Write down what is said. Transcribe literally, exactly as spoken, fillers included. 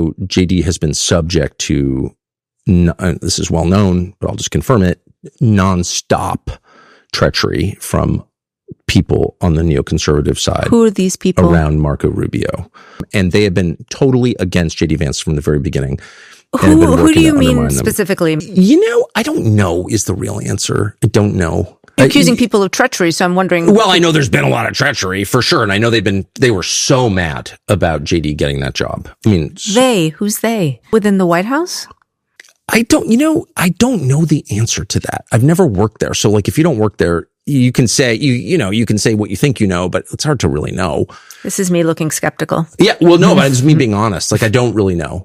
J D has been subject to, uh, this is well known, but I'll just confirm it, nonstop treachery from people on the neoconservative side. Who are these people? Around Marco Rubio. And they have been totally against J D Vance from the very beginning. Who, who do you mean specifically? You know, I don't know is the real answer. I don't know. You're accusing people of treachery, so I'm wondering. Well, I know there's been a lot of treachery for sure. And I know they've been, they were so mad about J D getting that job. I mean, they, who's they? Within the White House? I don't, you know, I don't know the answer to that. I've never worked there. So like, if you don't work there, you can say, you, you know, you can say what you think you know, but it's hard to really know. This is me looking skeptical. Yeah. Well, no, but it's me being honest. Like, I don't really know.